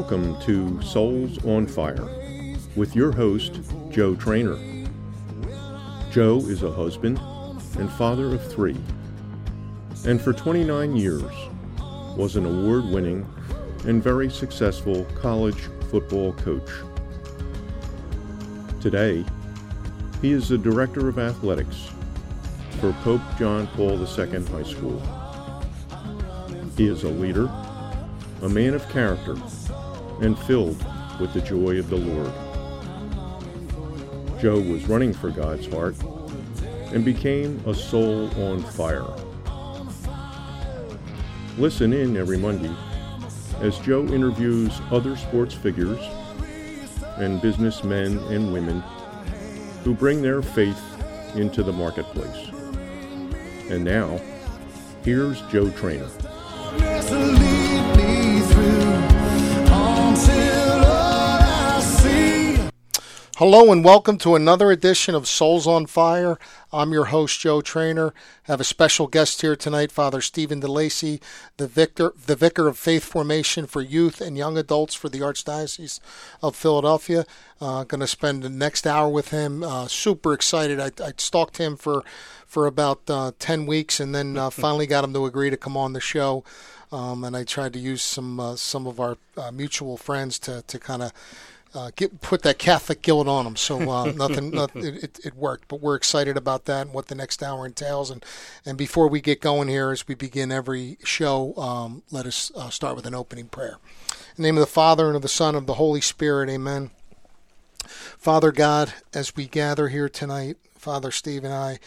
Welcome to Souls on Fire with your host, Joe Trainer. Joe is a husband and father of 3, and for 29 years was an award-winning and very successful college football coach. Today, he is the Director of Athletics for Pope John Paul II High School. He is a leader, a man of character, and filled with the joy of the Lord. Joe was running for God's heart and became a soul on fire. Listen in every Monday as Joe interviews other sports figures and businessmen and women who bring their faith into the marketplace. And now, here's Joe Trainer. Hello and welcome to another edition of Souls on Fire. I'm your host, Joe Trainer. I have a special guest here tonight, Father Stephen DeLacy, the Vicar of Faith Formation for Youth and Young Adults for the Archdiocese of Philadelphia. Going to spend the next hour with him. Super excited. I stalked him for about 10 weeks and then finally got him to agree to come on the show. And I tried to use some of our mutual friends to kind of put that Catholic guilt on them. So it worked. But we're excited about that and what the next hour entails. And before we get going here, as we begin every show, let us start with an opening prayer. In the name of the Father, and of the Son, and of the Holy Spirit, amen. Father God, as we gather here tonight, Father Steve and I,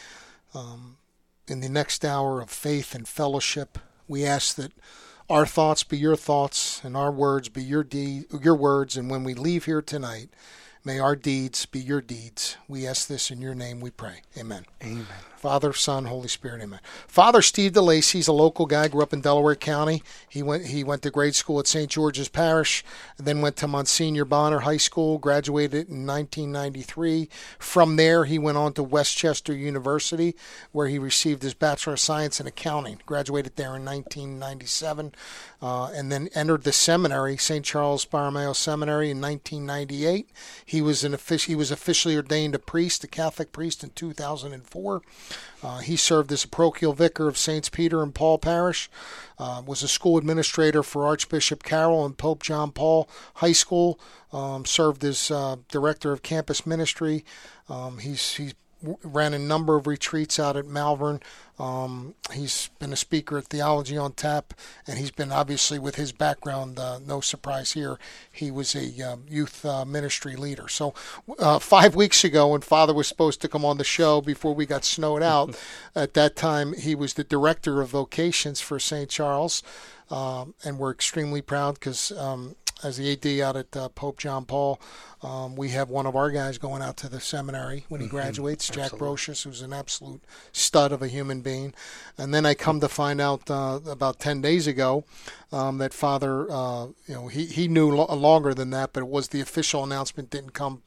in the next hour of faith and fellowship, we ask that our thoughts be your thoughts and our words be your words. And when we leave here tonight, may our deeds be your deeds. We ask this in your name, we pray. Amen. Amen. Father, Son, Holy Spirit, amen. Father Steve DeLacy, he's a local guy, grew up in Delaware County. He went to grade school at St. George's Parish, and then went to Monsignor Bonner High School, graduated in 1993. From there, he went on to Westchester University, where he received his Bachelor of Science in Accounting, graduated there in 1997, and then entered the seminary, St. Charles Borromeo Seminary, in 1998. He was officially ordained a priest, a Catholic priest, in 2004. He served as a parochial vicar of Saints Peter and Paul Parish, was a school administrator for Archbishop Carroll and Pope John Paul High School, served as director of campus ministry. He ran a number of retreats out at Malvern. He's been a speaker at Theology on Tap, and he's been, obviously, with his background, no surprise here, he was a youth ministry leader. So 5 weeks ago, when Father was supposed to come on the show before we got snowed out, at that time he was the director of vocations for St. Charles, and we're extremely proud because as the AD out at Pope John Paul, we have one of our guys going out to the seminary when he graduates, Jack Brocious, who's an absolute stud of a human being. And then I come to find out about 10 days ago that Father, he knew longer than that, but it was the official announcement didn't come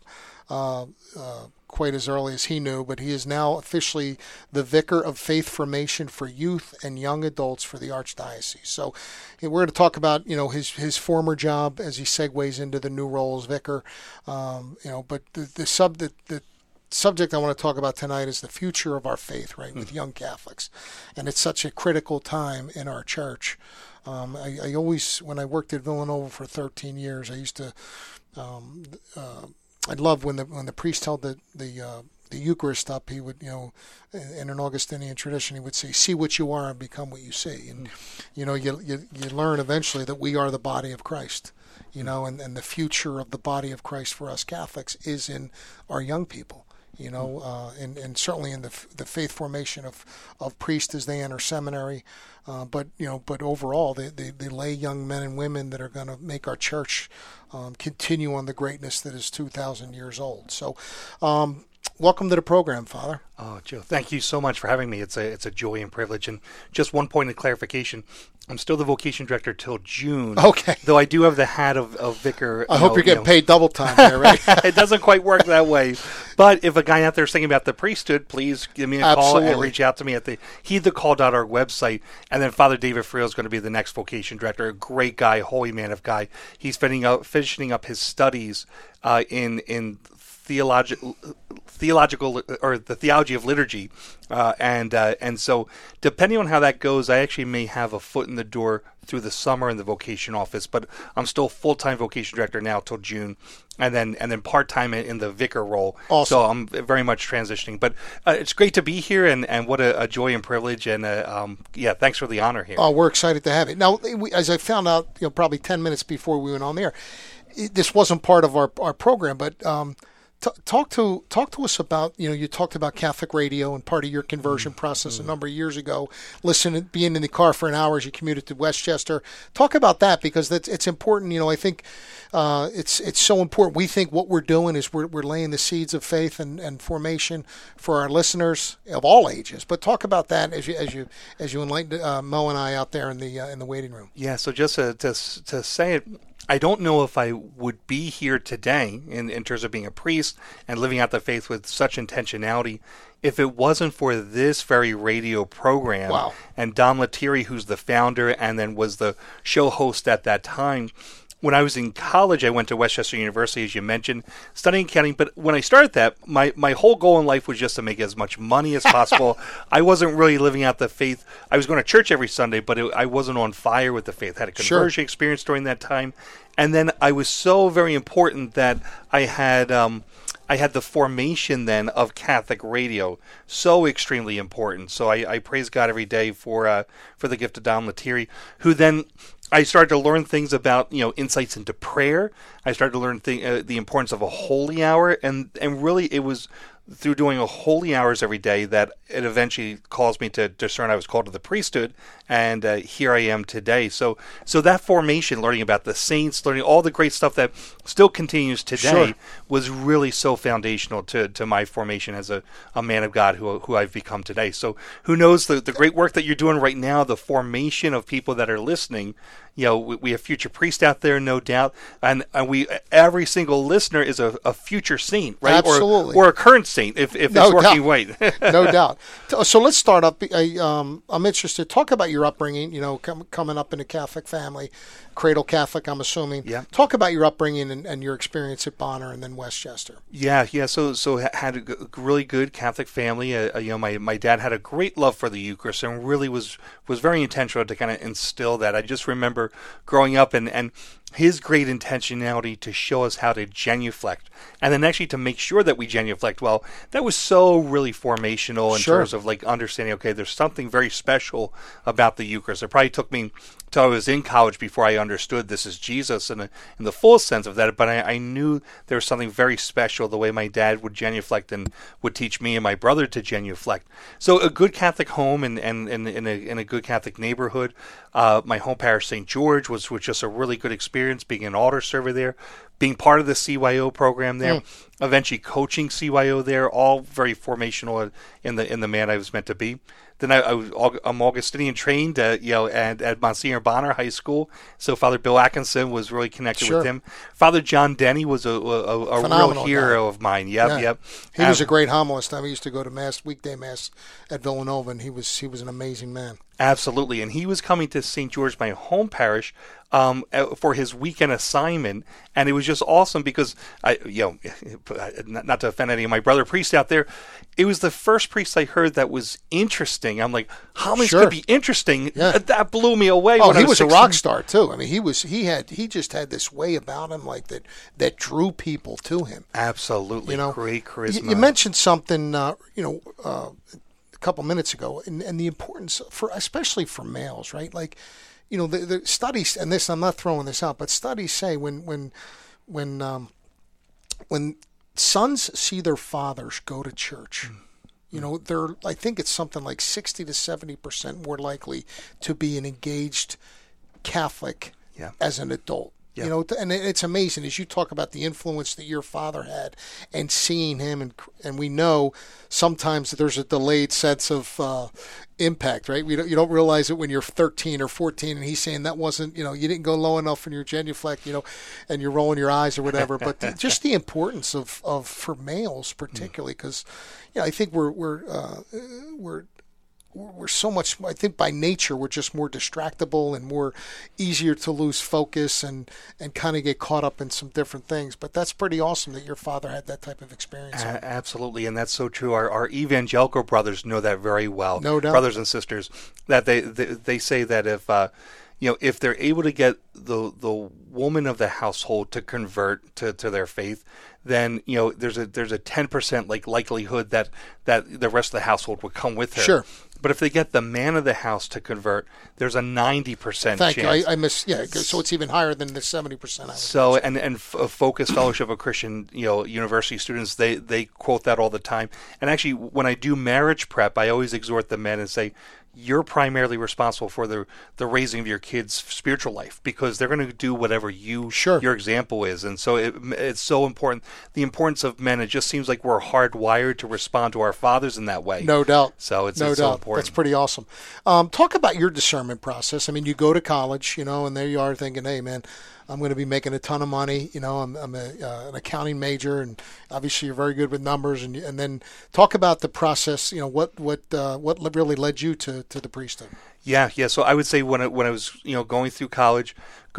quite as early as he knew, but he is now officially the Vicar of Faith Formation for Youth and Young Adults for the Archdiocese. So we're going to talk about, his former job as he segues into the new role as vicar. But the subject I want to talk about tonight is the future of our faith, right, with young Catholics. And it's such a critical time in our church. I always, when I worked at Villanova for 13 years, I used to, I love when the priest held the Eucharist up. He would, in an Augustinian tradition, he would say, "See what you are and become what you see." And you learn eventually that we are the body of Christ. And the future of the body of Christ for us Catholics is in our young people. And certainly in the faith formation of priests as they enter seminary, but overall, they lay young men and women that are going to make our church continue on the greatness that is 2,000 years old. So, welcome to the program, Father. Oh, Joe, thank you so much for having me. It's a joy and privilege. And just one point of clarification. I'm still the vocation director till June. Okay. Though I do have the hat of vicar. I hope you're getting paid double time there, right? It doesn't quite work that way. But if a guy out there is thinking about the priesthood, please give me a call and reach out to me at the heedthecall.org website. And then Father David Friel is going to be the next vocation director. A great guy, holy man of God. He's finishing up his studies in theological or the theology of liturgy, and so depending on how that goes, I actually may have a foot in the door through the summer in the vocation office, but I'm still full-time vocation director now till June, and then part-time in the vicar role. Awesome. So I'm very much transitioning, but it's great to be here, and what a joy and privilege, and thanks for the honor here. Oh, we're excited to have it. Now, as I found out, probably 10 minutes before we went on there, this wasn't part of our program, but talk to us about, you talked about Catholic radio and part of your conversion process a number of years ago, being in the car for an hour as you commuted to Westchester. Talk about that, because it's important. I think it's so important. We think what we're doing is we're laying the seeds of faith and formation for our listeners of all ages. But talk about that as you enlighten Mo and I out there in the waiting room. Yeah. So just to say it, I don't know if I would be here today in terms of being a priest and living out the faith with such intentionality if it wasn't for this very radio program. Wow. And Don Lettieri, who's the founder and then was the show host at that time. When I was in college, I went to Westchester University, as you mentioned, studying accounting. But when I started that, my whole goal in life was just to make as much money as possible. I wasn't really living out the faith. I was going to church every Sunday, but I wasn't on fire with the faith. I had a conversion experience during that time. And then I was so very important that I had the formation then of Catholic radio, so extremely important. So I praise God every day for the gift of Don Lettieri, who then I started to learn things about, insights into prayer. I started to learn the importance of a holy hour, and really it was through doing a holy hours every day that it eventually caused me to discern I was called to the priesthood, and here I am today. So that formation, learning about the saints, learning all the great stuff that still continues today, was really so foundational to my formation as a man of God who I've become today. So who knows, the great work that you're doing right now, the formation of people that are listening. We have future priests out there, no doubt, and every single listener is a future saint, right? Absolutely. Or a current saint if it's working right. No doubt. So let's start up. I'm interested. Talk about your upbringing. Coming up in a Catholic family, cradle Catholic, I'm assuming. Yeah. Talk about your upbringing and your experience at Bonner and then Westchester. Yeah. So had a really good Catholic family. My dad had a great love for the Eucharist and really was very intentional to kind of instill that. I just remember growing up and his great intentionality to show us how to genuflect, and then actually to make sure that we genuflect well. That was so really formational in terms of understanding, okay, there's something very special about the Eucharist. It probably took me till I was in college before I understood this is Jesus in the full sense of that, but I knew there was something very special the way my dad would genuflect and would teach me and my brother to genuflect. So a good Catholic home and in a good Catholic neighborhood. My home parish, St. George, was just a really good experience, being an altar server there, being part of the CYO program there, eventually coaching CYO there, all very formational in the man I was meant to be. Then I'm Augustinian trained, at Monsignor Bonner High School. So Father Bill Atkinson was really connected with him. Father John Denny was a real hero of mine. Yep. He was a great homilist. I used to go to Mass, weekday Mass at Villanova, and he was an amazing man. Absolutely, and he was coming to St. George, my home parish, for his weekend assignment, and it was just awesome because not to offend any of my brother priests out there, it was the first priest I heard that was interesting. I'm like, homilies could be interesting. Yeah. That blew me away. Oh, he was 16. A rock star too. He just had this way about him that drew people to him. Absolutely, great charisma. You mentioned something, a couple minutes ago, and the importance especially for males, right? The studies, and this, I'm not throwing this out, but studies say when sons see their fathers go to church, they're, I think it's something like 60 to 70% more likely to be an engaged Catholic as an adult. You know, and it's amazing as you talk about the influence that your father had and seeing him, and we know sometimes there's a delayed sense of impact, right? You don't realize it when you're 13 or 14, and he's saying that wasn't, you didn't go low enough in your genuflect, and you're rolling your eyes or whatever. But just the importance of for males particularly, because I think we're so much, I think by nature, we're just more distractible and more easier to lose focus and kind of get caught up in some different things. But that's pretty awesome that your father had that type of experience. Absolutely, and that's so true. Our evangelical brothers know that very well. No doubt. Brothers and sisters, that they say that if they're able to get the woman of the household to convert to their faith, then there's a 10% likelihood that the rest of the household would come with her. Sure. But if they get the man of the house to convert, there's a 90% Thank chance. you. So it's even higher than the 70%. So and Focus Fellowship of Christian University students, they quote that all the time. And actually, when I do marriage prep, I always exhort the men and say, you're primarily responsible for the raising of your kids' spiritual life, because they're going to do whatever your example is. And so it's so important. The importance of men, it just seems like we're hardwired to respond to our fathers in that way. No doubt. So it's so important. That's pretty awesome. Talk about your discernment process. I mean, you go to college, and there you are thinking, hey, man, I'm going to be making a ton of money. I'm an accounting major, and obviously you're very good with numbers. And then talk about the process. What really led you to the priesthood? Yeah. So I would say when I was going through college,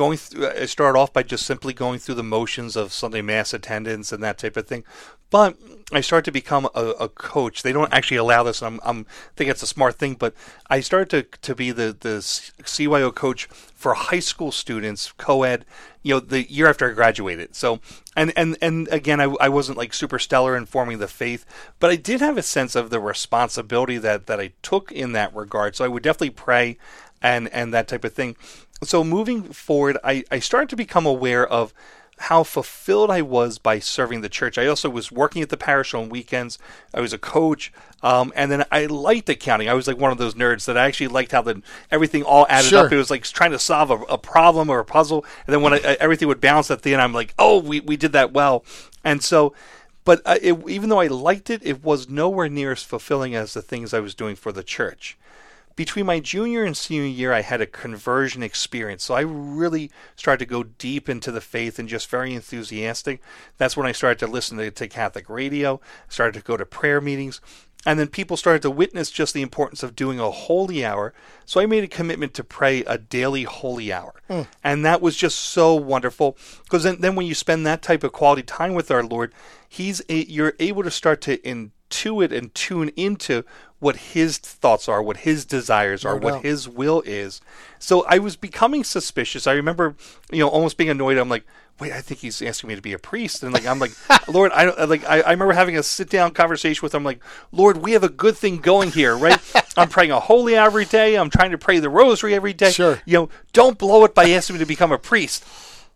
I started off by just simply going through the motions of Sunday Mass attendance and that type of thing. But I started to become a coach. They don't actually allow this, and I think it's a smart thing. But I started to be the CYO coach for high school students, co-ed, the year after I graduated. So, and again, I wasn't super stellar in forming the faith, but I did have a sense of the responsibility that I took in that regard. So I would definitely pray and that type of thing. So moving forward, I started to become aware of how fulfilled I was by serving the church. I also was working at the parish on weekends. I was a coach, and then I liked accounting. I was one of those nerds that I actually liked how everything all added up. It was like trying to solve a problem or a puzzle, and then when everything would balance at the end, I'm like, oh, we did that well. And so, but even though I liked it, it was nowhere near as fulfilling as the things I was doing for the church. Between my junior and senior year, I had a conversion experience. So I really started to go deep into the faith and just very enthusiastic. That's when I started to listen to Catholic radio, started to go to prayer meetings, and then people started to witness just the importance of doing a holy hour. So I made a commitment to pray a daily holy hour. And that was just so wonderful, because then when you spend that type of quality time with our Lord, you're able to start to intuit and tune into what his thoughts are, what his desires are, what his will is. So I was becoming suspicious. I remember, almost being annoyed. I'm like, wait, I think he's asking me to be a priest. And I'm like, Lord, I remember having a sit down conversation with him. Like, Lord, we have a good thing going here, right? I'm praying a holy hour every day. I'm trying to pray the rosary every day. Sure. Don't blow it by asking me to become a priest.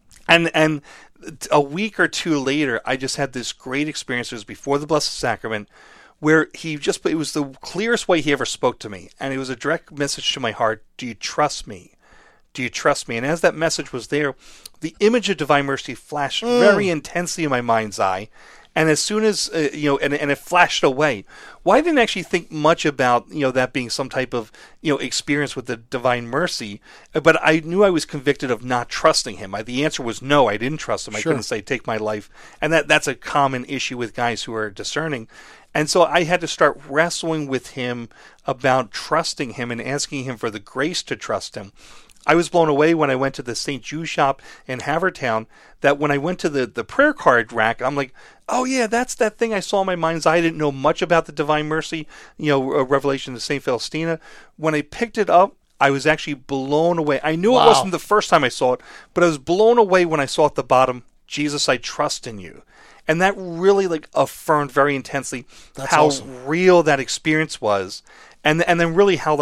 And a week or two later, I just had this great experience. It was before the Blessed Sacrament, where it was the clearest way he ever spoke to me. And it was a direct message to my heart. Do you trust me? Do you trust me? And as that message was there, the image of Divine Mercy flashed very intensely in my mind's eye. And as soon as, and it flashed away. Well, I didn't actually think much about, that being some type of, experience with the Divine Mercy. But I knew I was convicted of not trusting him. The answer was no, I didn't trust him. I couldn't say, take my life. And that's a common issue with guys who are discerning. And so I had to start wrestling with him about trusting him and asking him for the grace to trust him. I was blown away when I went to the St. Jude shop in Havertown, that when I went to the prayer card rack, I'm like, oh yeah, that's that thing I saw in my mind's eye. I didn't know much about the Divine Mercy, Revelation of St. Faustina. When I picked it up, I was actually blown away. I knew it wasn't the first time I saw it, but I was blown away when I saw at the bottom, Jesus, I trust in you. And that really affirmed very intensely how real that experience was. And then really how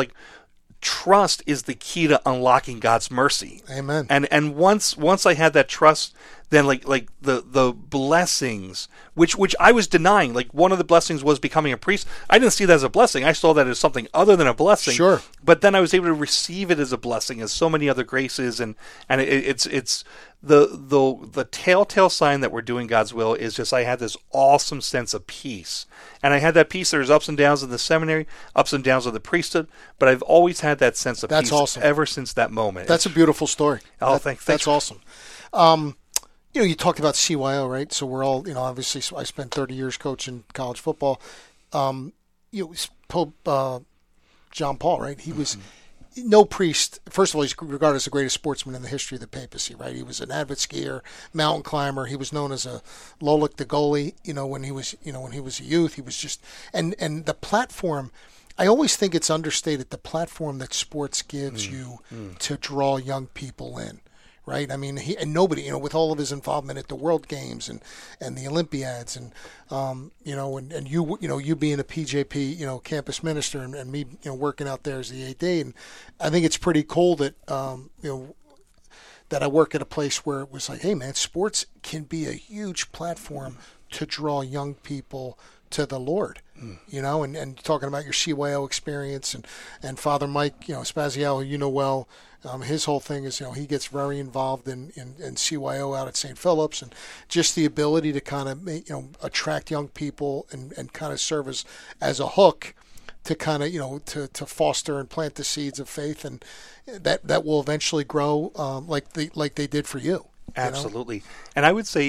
trust is the key to unlocking God's mercy. Amen. And once I had that trust, then like the blessings, which I was denying. Like, one of the blessings was becoming a priest. I didn't see that as a blessing. I saw that as something other than a blessing. Sure. But then I was able to receive it as a blessing, as so many other graces, and it's the telltale sign that we're doing God's will is just I had this awesome sense of peace. And I had that peace. There's ups and downs in the seminary, ups and downs of the priesthood, but I've always had that sense of That's peace awesome. ever since that moment. That's a beautiful story. Thanks. That's awesome. You talked about CYO, right? So we're all, obviously I spent 30 years coaching college football. Pope John Paul, right? He was no priest. First of all, he's regarded as the greatest sportsman in the history of the papacy, right? He was an avid skier, mountain climber. He was known as a Lolik the goalie. When he was a youth, he was just and the platform. I always think it's understated, the platform that sports gives you to draw young people in. Right, I mean, nobody, with all of his involvement at the World Games and the Olympiads, and and you being a PJP, campus minister, and me, working out there as the AD, and I think it's pretty cool that that I work at a place where it was like, hey man, sports can be a huge platform to draw young people to the Lord. And talking about your CYO experience and Father Mike, Spaziello, well. His whole thing is, he gets very involved in CYO out at St. Philip's, and just the ability to kind of, attract young people and kind of serve as a hook to kind of, to foster and plant the seeds of faith, and that will eventually grow like they did for you. Absolutely. And I would say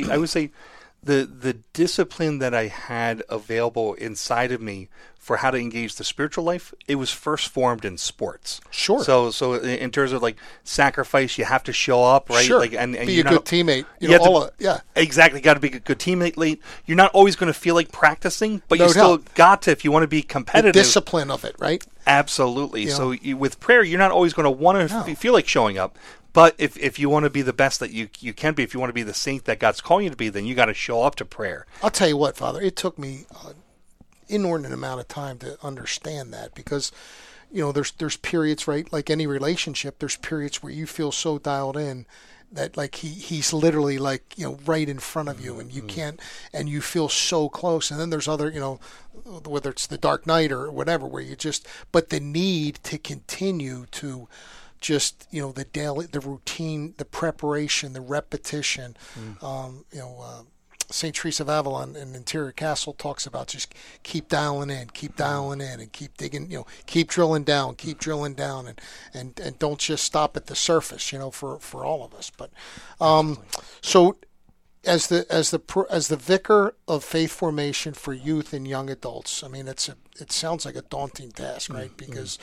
the discipline that I had available inside of me for how to engage the spiritual life, it was first formed in sports. Sure. So in terms of like sacrifice, you have to show up, right? Sure. Like, and be a good teammate. Exactly. Got to be a good teammate. Late. You're not always going to feel like practicing, but you still got to, if you want to be competitive. The discipline of it, right? Absolutely. So with prayer, you're not always going to want to feel like showing up. But if you want to be the best that you can be, if you want to be the saint that God's calling you to be, then you got to show up to prayer. I'll tell you what, Father, it took me inordinate amount of time to understand that, because there's periods, right, like any relationship, there's periods where you feel so dialed in that like he's literally like right in front of you, and you can't, and you feel so close. And then there's other whether it's the dark night or whatever, where you just, but the need to continue to just the daily, the routine, the preparation, the repetition. St. Teresa of Avila in Interior Castle talks about just keep dialing in, and keep digging, keep drilling down, and don't just stop at the surface, for all of us. But so as the vicar of faith formation for youth and young adults, I mean, it sounds like a daunting task, right? Because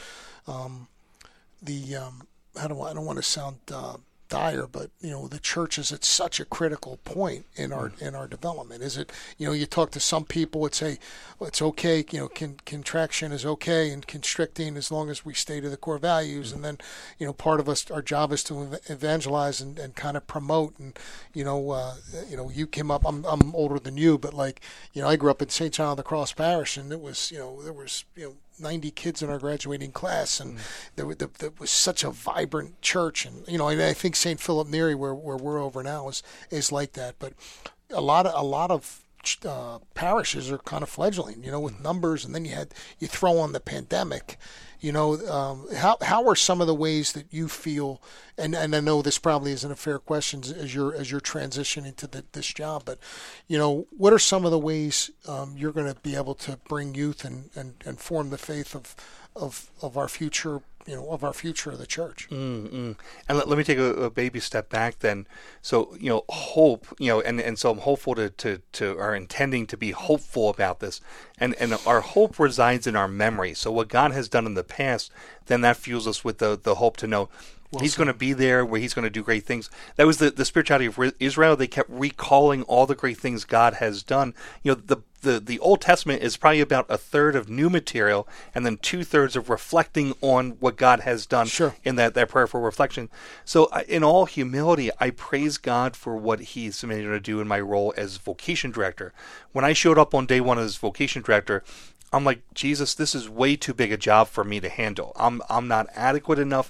I don't want to sound dire, but the church is at such a critical point in our development. Is it, you talk to some people would say, well, it's okay, contraction is okay and constricting as long as we stay to the core values. And then part of our job is to evangelize and kind of promote. And you came up, I'm older than you, but I grew up in St. John of the Cross Parish, and it was there was 90 kids in our graduating class, and there was such a vibrant church. And I think St. Philip Neri, where we're over now, is like that. But a lot of parishes are kind of fledgling, with numbers, and then you throw on the pandemic. How are some of the ways that you feel, and I know this probably isn't a fair question as you're transitioning to this job, but what are some of the ways you're going to be able to bring youth and form the faith of our future, of our future of the church? And let me take a baby step back then. So hope, and so I'm hopeful to are intending to be hopeful about this, and our hope resides in our memory. So what God has done in the past, then that fuels us with the hope to know He's going to be there, where He's going to do great things. That was the spirituality of Israel. They kept recalling all the great things God has done. The Old Testament is probably about a third of new material, and then 2/3 of reflecting on what God has done. Sure. In that prayerful reflection. So in all humility, I praise God for what He's made to do in my role as vocation director. When I showed up on day one as vocation director, I'm like, Jesus, this is way too big a job for me to handle. I'm not adequate enough.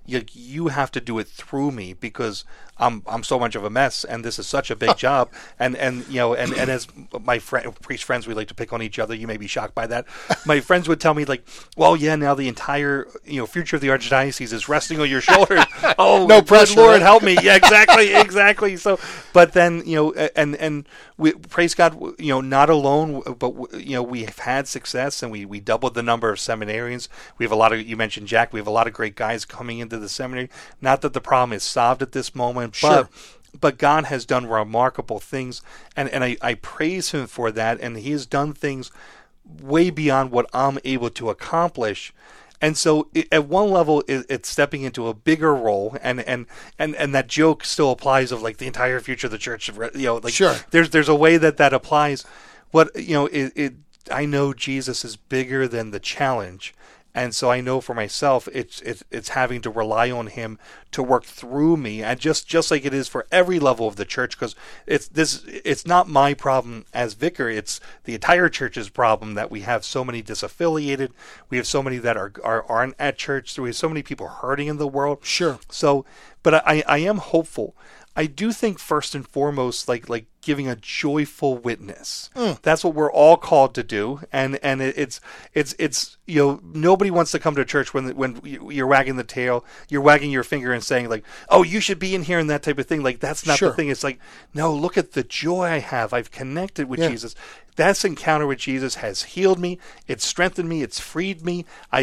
you have to do it through me because I'm so much of a mess, and this is such a big job. And as my priest friends, we like to pick on each other. You may be shocked by that. My friends would tell me like, well, yeah, now the entire future of the archdiocese is resting on your shoulders. Oh, no pressure, Lord, right? help me. Yeah, exactly. So, but then and we praise God, not alone, but we have had success, and we doubled the number of seminarians. We have a lot of, you mentioned Jack, we have a lot of great guys coming into the seminary. Not that the problem is solved at this moment, Sure. but God has done remarkable things, and I praise him for that, and he has done things way beyond what I'm able to accomplish. And so at one level, it's stepping into a bigger role, and that joke still applies of like the entire future of the church. Sure. There's a way that applies. I know Jesus is bigger than the challenge. And so I know for myself, it's having to rely on him to work through me, and just like it is for every level of the church, because it's not my problem as vicar; it's the entire church's problem that we have so many disaffiliated, we have so many that aren't at church, so we have so many people hurting in the world. Sure. So, but I am hopeful. I do think first and foremost, like giving a joyful witness. That's what we're all called to do, and it's nobody wants to come to church when you're wagging the tail, you're wagging your finger and saying like, oh, you should be in here and that type of thing. Like that's not Sure. the thing. It's like, no, look at the joy I have. I've connected with Yeah. Jesus. That encounter with Jesus has healed me. It's strengthened me. It's freed me.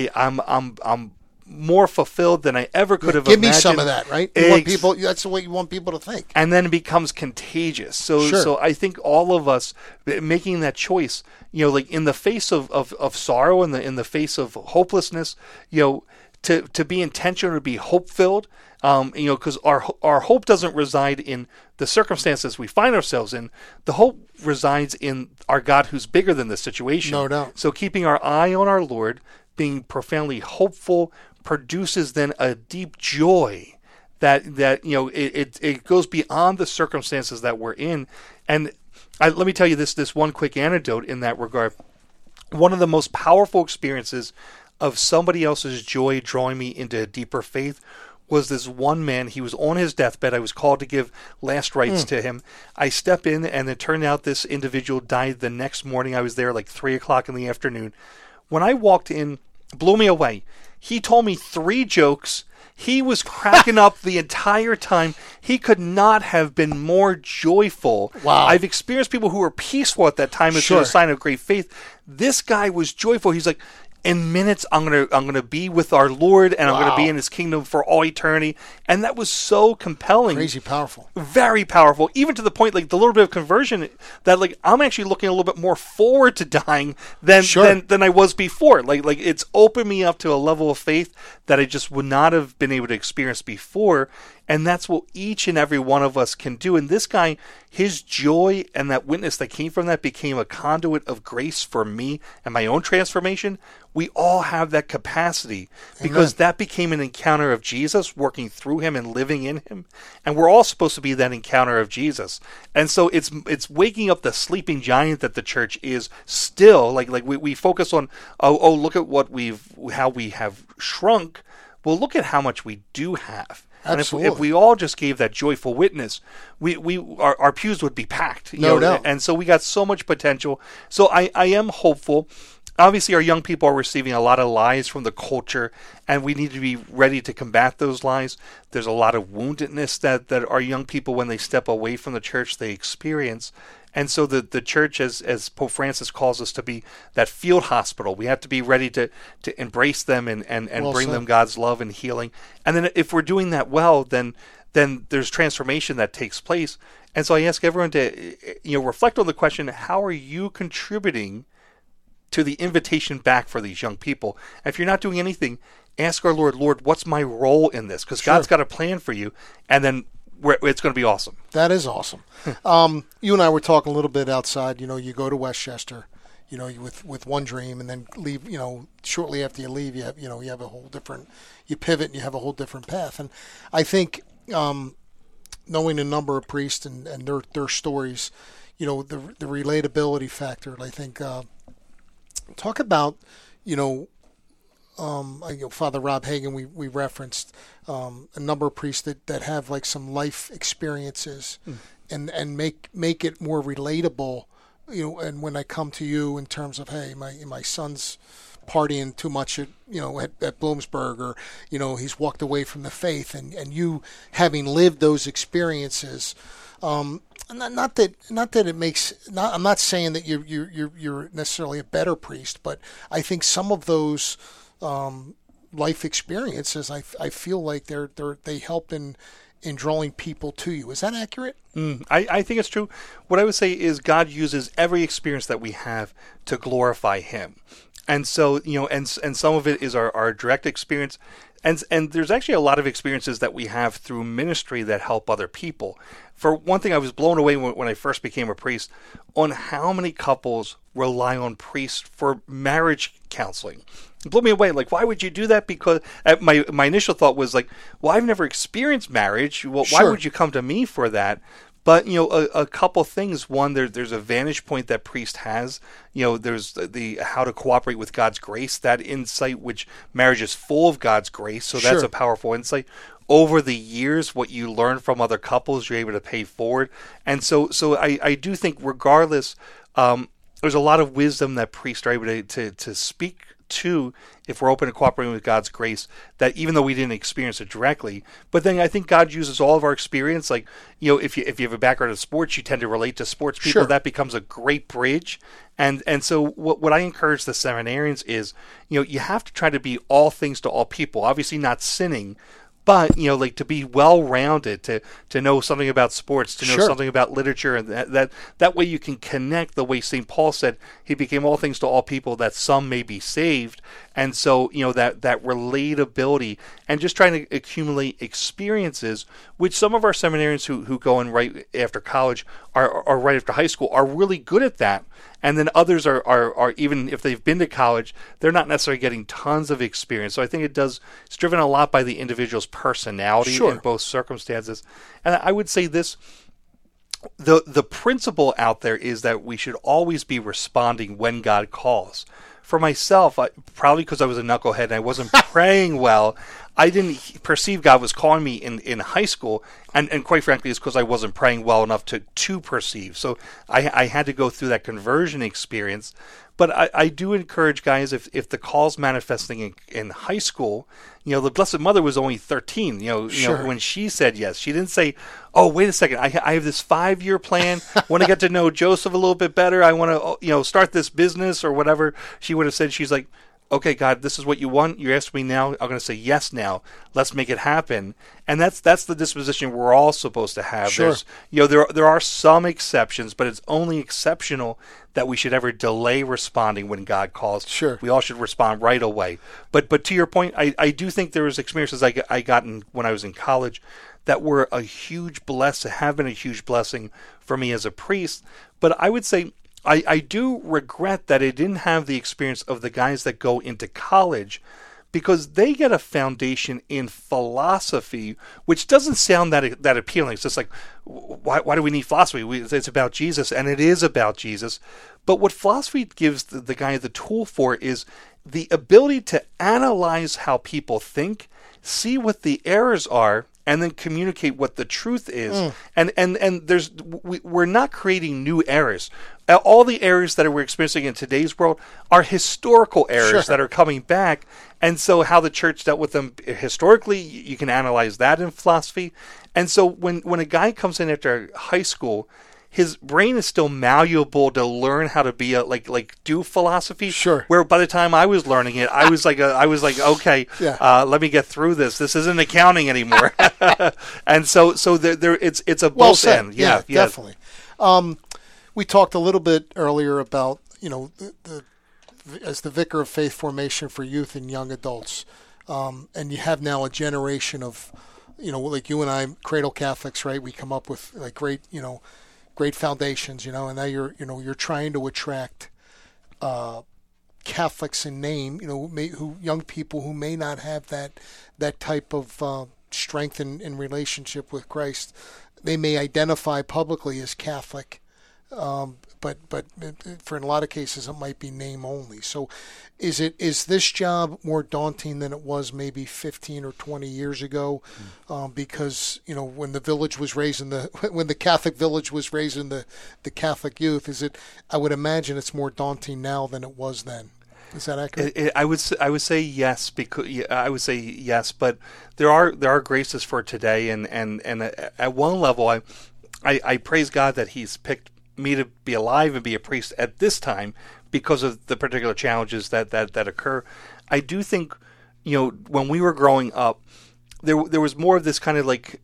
I'm more fulfilled than I ever could have Give imagined. me some of that, right? You want people. That's the way you want people to think. And then it becomes contagious. So Sure. so I think all of us making that choice, like in the face of sorrow, in the face of hopelessness, to be intentional, to be hope filled, because our hope doesn't reside in the circumstances we find ourselves in. The hope resides in our God who's bigger than the situation. No doubt. So keeping our eye on our Lord, being profoundly hopeful, produces then a deep joy that it goes beyond the circumstances that we're in. And let me tell you this one quick anecdote in that regard. One of the most powerful experiences of somebody else's joy drawing me into a deeper faith was this one man. He was on his deathbed. I was called to give last rites to him. I step in, and it turned out this individual died the next morning. I was there like 3:00 in the afternoon. When I walked in, blew me away. He told me 3 jokes. He was cracking up the entire time. He could not have been more joyful. Wow. I've experienced people who were peaceful at that time as Sure. a sign of great faith. This guy was joyful. He's like, in minutes, I'm gonna be with our Lord, and I'm gonna be in His kingdom for all eternity. And that was so compelling, Crazy powerful. very powerful, even to the point like the little bit of conversion that like I'm actually looking a little bit more forward to dying than Sure. than I was before. Like it's opened me up to a level of faith that I just would not have been able to experience before. And that's what each and every one of us can do. And this guy, his joy and that witness that came from that became a conduit of grace for me and my own transformation. We all have that capacity because that became an encounter of Jesus working through him and living in him. And we're all supposed to be that encounter of Jesus. And so it's waking up the sleeping giant that the church is still. Like we focus on, oh, look at how we have shrunk. Well, look at how much we do have. Absolutely. And if we all just gave that joyful witness, our pews would be packed. No doubt. And so we got so much potential. So I am hopeful. Obviously, our young people are receiving a lot of lies from the culture, and we need to be ready to combat those lies. There's a lot of woundedness that our young people, when they step away from the church, they experience. And so the church, as Pope Francis calls us to be, that field hospital, we have to be ready to embrace them and Well bring said. them God's love and healing. And then if we're doing that well, then there's transformation that takes place. And so I ask everyone to reflect on the question, how are you contributing to the invitation back for these young people? And if you're not doing anything, ask our Lord, what's my role in this? Because God's got a plan for you, and then it's going to be awesome. That is awesome. You and I were talking a little bit outside. You go to Westchester, with one dream, and then leave. Shortly after you leave, you have a whole different. You pivot, and you have a whole different path. And I think knowing a number of priests and their stories, the relatability factor. I think talk about Father Rob Hagen, we referenced a number of priests that have like some life experiences, and make it more relatable. And when I come to you in terms of, hey, my son's partying too much at Bloomsburg, or he's walked away from the faith, and you having lived those experiences. Not that it makes. I'm not saying that you're necessarily a better priest, but I think some of those life experiences, I feel like they help in drawing people to you. Is that accurate? I think it's true. What I would say is God uses every experience that we have to glorify Him. And so, and some of it is our direct experience. And there's actually a lot of experiences that we have through ministry that help other people. For one thing, I was blown away when I first became a priest on how many couples rely on priests for marriage counseling. It blew me away. Like, why would you do that? Because my initial thought was like, well, I've never experienced marriage. Well, Sure. Why would you come to me for that? But, a couple things. One, there's a vantage point that priest has. There's the how to cooperate with God's grace, that insight, which marriage is full of God's grace. So that's Sure. a powerful insight. Over the years, what you learn from other couples, you're able to pay forward. And so I do think regardless, there's a lot of wisdom that priests are able to speak to if we're open to cooperating with God's grace, that even though we didn't experience it directly. But then I think God uses all of our experience. Like, if you have a background in sports, you tend to relate to sports people. Sure. That becomes a great bridge. And so what I encourage the seminarians is, you have to try to be all things to all people, obviously not sinning, but, to be well-rounded, to know something about sports, to know Sure. something about literature, and that way you can connect the way St. Paul said he became all things to all people that some may be saved. And so, that relatability and just trying to accumulate experiences, which some of our seminarians who go in right after college or right after high school are really good at that. And then others are even if they've been to college, they're not necessarily getting tons of experience. So I think it's driven a lot by the individual's personality Sure. in both circumstances. And I would say this, the principle out there is that we should always be responding when God calls. For myself, probably because I was a knucklehead and I wasn't praying well, I didn't perceive God was calling me in high school, and quite frankly, it's because I wasn't praying well enough to perceive. So I had to go through that conversion experience. But I do encourage guys, if the call's manifesting in high school, the Blessed Mother was only 13, Sure. when she said yes. She didn't say, oh, wait a second, I have this 5-year plan, want to get to know Joseph a little bit better, I want to, start this business or whatever. She would have said, she's like, okay, God, this is what you want. You're asking me now. I'm going to say yes now. Let's make it happen. And that's the disposition we're all supposed to have. Sure. There are some exceptions, but it's only exceptional that we should ever delay responding when God calls. Sure. We all should respond right away. But to your point, I do think there was experiences I got when I was in college that were a huge blessing, have been a huge blessing for me as a priest. But I would say I do regret that I didn't have the experience of the guys that go into college, because they get a foundation in philosophy, which doesn't sound that appealing. It's just like, why do we need philosophy? It's about Jesus, and it is about Jesus. But what philosophy gives the guy the tool for is the ability to analyze how people think, see what the errors are, and then communicate what the truth is. And we're not creating new errors. All the errors that we're experiencing in today's world are historical errors Sure. that are coming back. And so how the church dealt with them historically, you can analyze that in philosophy. And so when a guy comes in after high school, his brain is still malleable to learn how to be do philosophy. Sure. Where by the time I was learning it, I was like, okay, Yeah. let me get through this. This isn't accounting anymore. And so there it's a Well both said. end. Yeah, Yeah. definitely. We talked a little bit earlier about as the vicar of faith formation for youth and young adults, and you have now a generation of, like you and I, cradle Catholics, right? We come up with like great foundations, and now you're trying to attract Catholics in name, who young people who may not have that type of strength in relationship with Christ. They may identify publicly as Catholic, but for in a lot of cases it might be name only. So is this job more daunting than it was maybe 15 or 20 years ago? Because when the village was raising when the Catholic village was raising the Catholic youth, I would imagine it's more daunting now than it was then. Is that accurate? I would say yes, because I would say yes, but there are graces for today, and at one level I praise God that He's picked me to be alive and be a priest at this time because of the particular challenges that occur. I do think when we were growing up, there was more of this kind of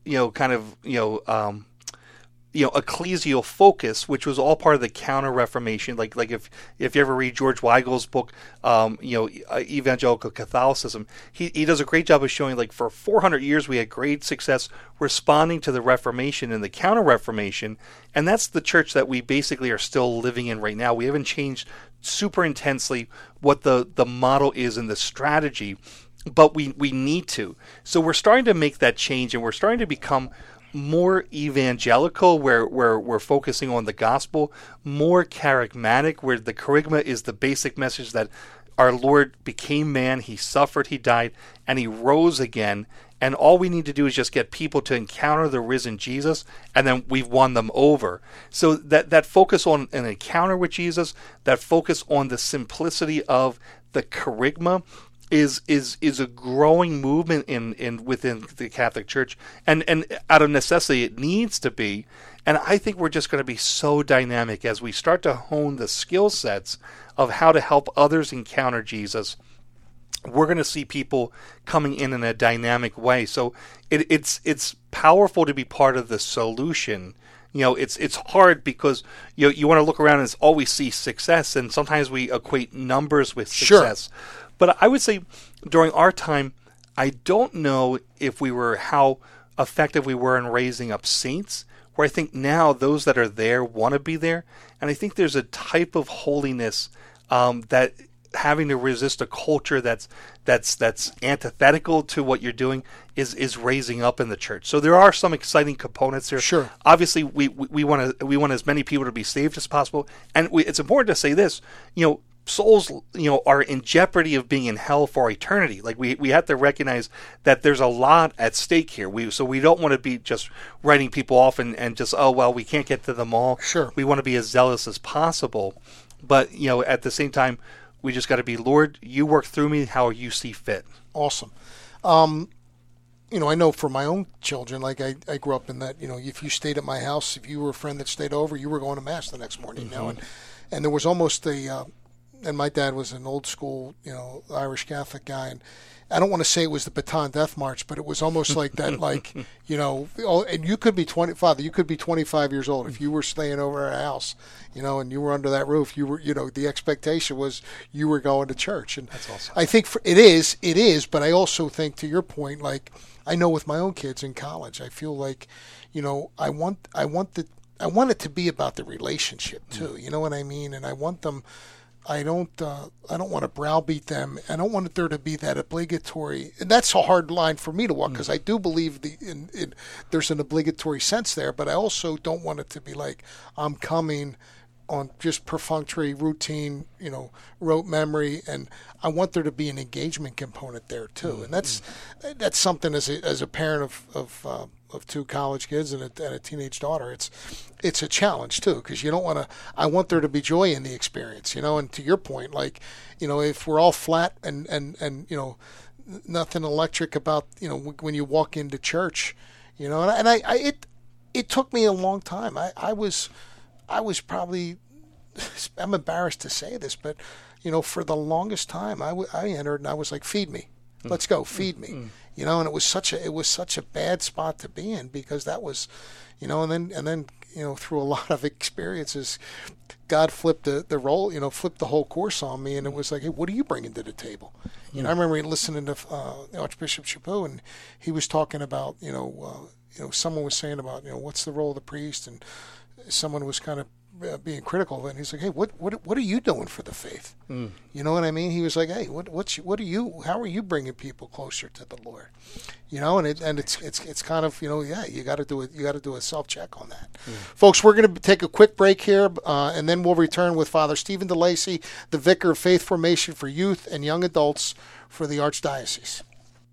ecclesial focus, which was all part of the Counter-Reformation. Like if you ever read George Weigel's book, Evangelical Catholicism, he does a great job of showing, like, for 400 years we had great success responding to the Reformation and the Counter-Reformation, and that's the church that we basically are still living in right now. We haven't changed super intensely what the model is and the strategy, but we need to. So we're starting to make that change, and we're starting to become more evangelical, where we're focusing on the gospel, more charismatic, where the charisma is the basic message that our Lord became man, He suffered, He died, and He rose again, and all we need to do is just get people to encounter the risen Jesus, and then we've won them over. So that focus on an encounter with Jesus, that focus on the simplicity of the charisma, is a growing movement within the Catholic Church, and out of necessity it needs to be. And I think we're just going to be so dynamic as we start to hone the skill sets of how to help others encounter Jesus. We're going to see people coming in a dynamic way. So it's powerful to be part of the solution. It's hard because you want to look around and always see success, and sometimes we equate numbers with success. Sure. But I would say during our time, I don't know how effective we were in raising up saints, where I think now those that are there want to be there. And I think there's a type of holiness that having to resist a culture that's antithetical to what you're doing is raising up in the church. So there are some exciting components here. Sure. Obviously, we want as many people to be saved as possible, and it's important to say this. Souls, are in jeopardy of being in hell for eternity. Like we have to recognize that there's a lot at stake here. We don't want to be just writing people off and just, we can't get to them all. Sure. We want to be as zealous as possible, but at the same time, we just got to be, Lord, you work through me how you see fit. Awesome. I know for my own children, like I grew up in that. If you stayed at my house, if you were a friend that stayed over, you were going to mass the next morning. Mm-hmm. And there was almost and my dad was an old school, Irish Catholic guy, and I don't want to say it was the Baton Death March, but it was almost like that, and you could be 25 years old if you were staying over at a house, and you were under that roof, you were, the expectation was you were going to church. And that's awesome. I think it is, but I also think, to your point, like I know with my own kids in college, I feel like, I want it to be about the relationship too. You know what I mean? And I want them. I don't want to browbeat them. I don't want there to be that obligatory. And that's a hard line for me to walk, because I do believe there's an obligatory sense there, but I also don't want it to be like I'm coming on just perfunctory, routine, rote memory, and I want there to be an engagement component there too. And that's something as a parent of two college kids and a teenage daughter, it's a challenge too, because you don't want to. I want there to be joy in the experience, And to your point, like, if we're all flat and nothing electric about, when you walk into church, and it took me a long time. I was probably, I'm embarrassed to say this, but for the longest time, I entered and I was like, feed me. Let's go, feed me. And it was such a bad spot to be in, because that was, and then through a lot of experiences, God flipped the role, flipped the whole course on me, and it was like, hey, what are you bringing to the table? I remember listening to Archbishop Chaput, and he was talking about, someone was saying about, what's the role of the priest, and someone was kind of being critical of it. And he's like, hey, what are you doing for the faith? You know what I mean? He was like, hey, how are you bringing people closer to the Lord? You know, and it's kind of, you know, yeah, you got to do it. You got to do a self-check on that. Folks, we're going to take a quick break here, and then we'll return with Father Stephen DeLacy, the Vicar of Faith Formation for Youth and Young Adults for the Archdiocese.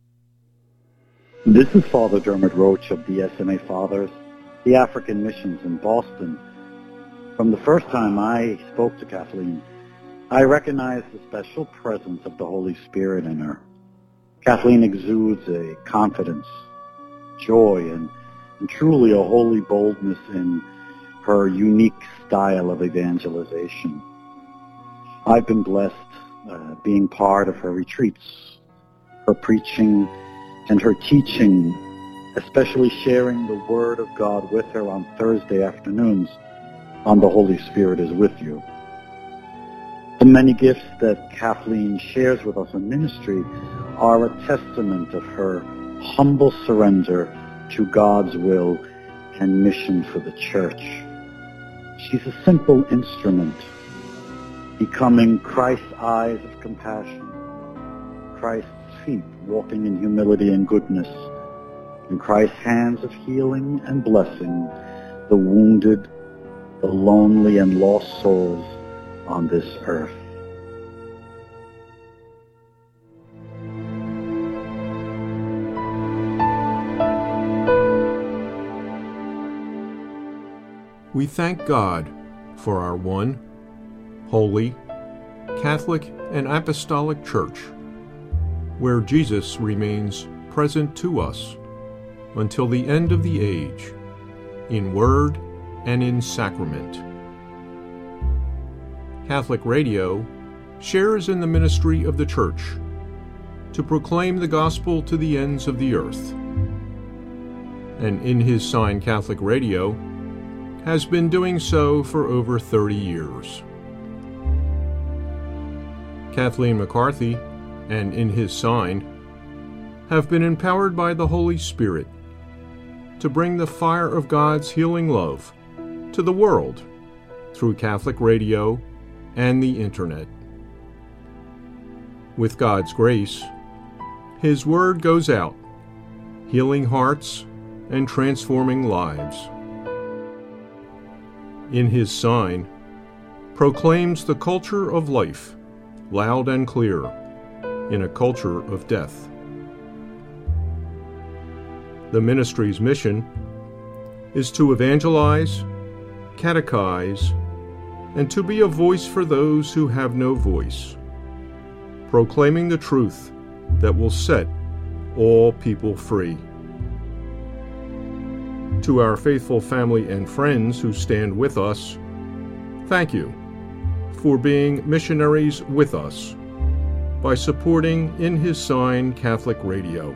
This is Father Dermot Roach of the SMA Fathers, the African Missions in Boston. From the first time I spoke to Kathleen, I recognized the special presence of the Holy Spirit in her. Kathleen exudes a confidence, joy, and truly a holy boldness in her unique style of evangelization. I've been blessed being part of her retreats, her preaching, and her teaching, especially sharing the Word of God with her on Thursday afternoons on The Holy Spirit is With You. The many gifts that Kathleen shares with us in ministry are a testament of her humble surrender to God's will and mission for the Church. She's a simple instrument, becoming Christ's eyes of compassion, Christ's feet walking in humility and goodness, and Christ's hands of healing and blessing the wounded, the lonely and lost souls on this earth. We thank God for our one, holy, Catholic, and Apostolic Church, where Jesus remains present to us until the end of the age, in word and in sacrament. Catholic Radio shares in the ministry of the Church to proclaim the gospel to the ends of the earth. And In His Sign Catholic Radio has been doing so for over 30 years. Kathleen McCarthy and In His Sign have been empowered by the Holy Spirit to bring the fire of God's healing love to the world through Catholic radio and the Internet. With God's grace, His Word goes out, healing hearts and transforming lives. In His Sign proclaims the culture of life, loud and clear, in a culture of death. The ministry's mission is to evangelize, catechize, and to be a voice for those who have no voice, proclaiming the truth that will set all people free. To our faithful family and friends who stand with us, thank you for being missionaries with us by supporting In His Sign Catholic Radio.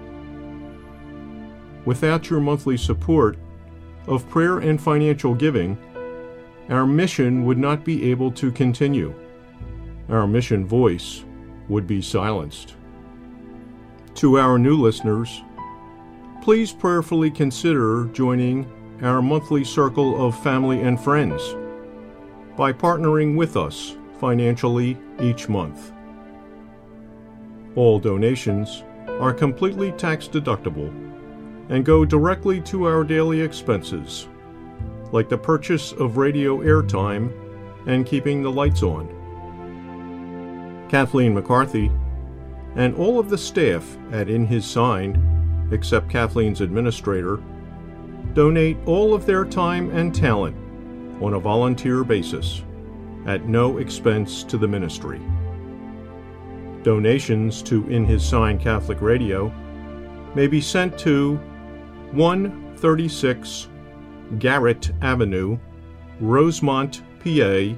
Without your monthly support of prayer and financial giving, our mission would not be able to continue. Our mission voice would be silenced. To our new listeners, please prayerfully consider joining our monthly circle of family and friends by partnering with us financially each month. All donations are completely tax-deductible and go directly to our daily expenses, like the purchase of radio airtime and keeping the lights on. Kathleen McCarthy and all of the staff at In His Sign, except Kathleen's administrator, donate all of their time and talent on a volunteer basis at no expense to the ministry. Donations to In His Sign Catholic Radio may be sent to 136 Garrett Avenue, Rosemont, PA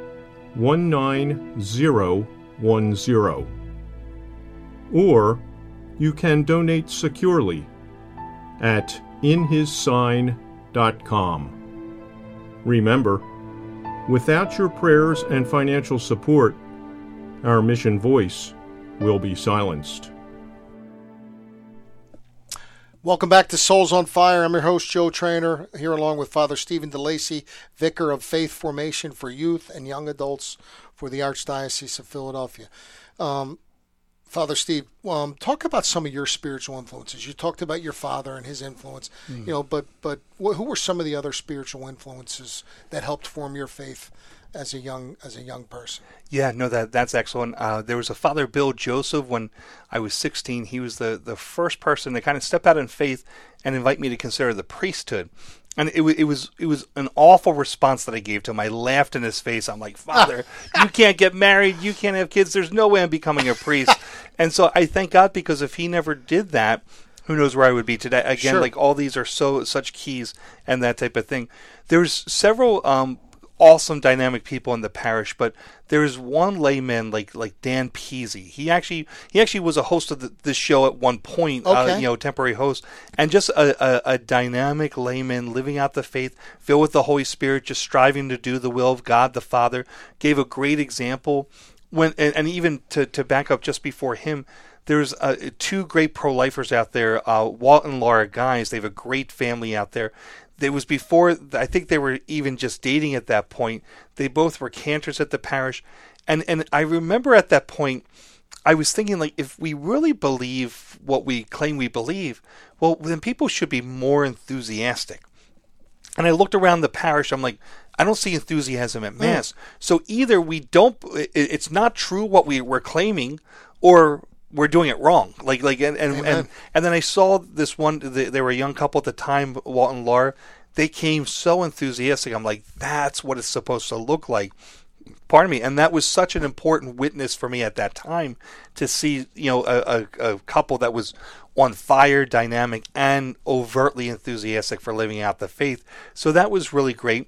19010, or you can donate securely at inhissign.com. Remember, without your prayers and financial support, our mission voice will be silenced. Welcome back to Souls on Fire. I'm your host, Joe Trainer, here along with Father Stephen DeLacy, Vicar of Faith Formation for Youth and Young Adults for the Archdiocese of Philadelphia. Father Steve, talk about some of your spiritual influences. You talked about your father and his influence, but who were some of the other spiritual influences that helped form your faith as a young person? Yeah, no, that's excellent. There was a Father Bill Joseph when I was 16. He was the first person to kind of step out in faith and invite me to consider the priesthood. And it was an awful response that I gave to him. I laughed in his face. I'm like, Father, you can't get married. You can't have kids. There's no way I'm becoming a priest. And so I thank God, because if he never did that, who knows where I would be today. Again, Sure. Like all these are such keys and that type of thing. There's several awesome dynamic people in the parish, but there's one layman like Dan Peasy. He actually was a host of this show at one point, Okay. Temporary host, and just a dynamic layman living out the faith, filled with the Holy Spirit, just striving to do the will of God the Father. Gave a great example and even to back up just before him. There's two great pro-lifers out there, Walt and Laura Guys. They have a great family out there. It was before, I think they were even just dating at that point. They both were cantors at the parish. And I remember at that point, I was thinking, like, if we really believe what we claim we believe, well, then people should be more enthusiastic. And I looked around the parish, I'm like, I don't see enthusiasm at Mass. So either it's not true what we're claiming, or we're doing it wrong. And then I saw this one, they were a young couple at the time, Walt and Laura. They came so enthusiastic. I'm like, that's what it's supposed to look like. Pardon me. And that was such an important witness for me at that time, to see, a couple that was on fire, dynamic, and overtly enthusiastic for living out the faith. So that was really great.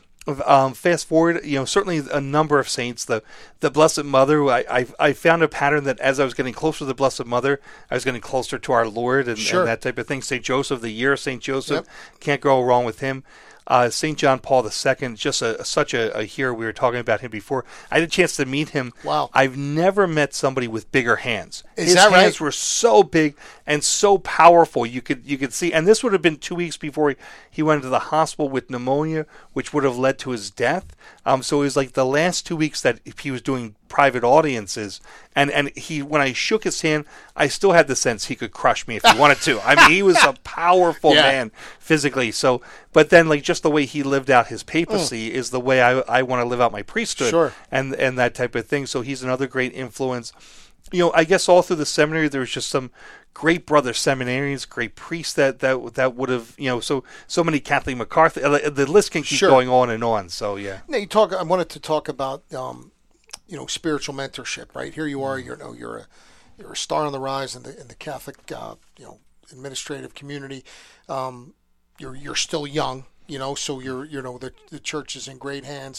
Fast forward, certainly a number of saints. The Blessed Mother, I found a pattern that as I was getting closer to the Blessed Mother, I was getting closer to our Lord and that type of thing. St. Joseph, the year of St. Joseph, can't go wrong with him. St. John Paul II, just such a hero. We were talking about him before. I had a chance to meet him. Wow. I've never met somebody with bigger hands. Is that right? His hands were so big and so powerful. You could see, and this would have been 2 weeks before he went into the hospital with pneumonia, which would have led to his death. So it was like the last 2 weeks that he was doing private audiences, and when I shook his hand, I still had the sense he could crush me if he wanted to. I mean, he was a powerful man physically. So, but then, like, just the way he lived out his papacy is the way I want to live out my priesthood, and that type of thing. So he's another great influence. I guess all through the seminary there was just some great brother seminarians, great priests that would have, so many Kathleen McCarthy. The list can keep going on and on. So yeah. Now I wanted to talk about spiritual mentorship. Right here, you are. You're a star on the rise in the Catholic administrative community. You're still young. So the church is in great hands.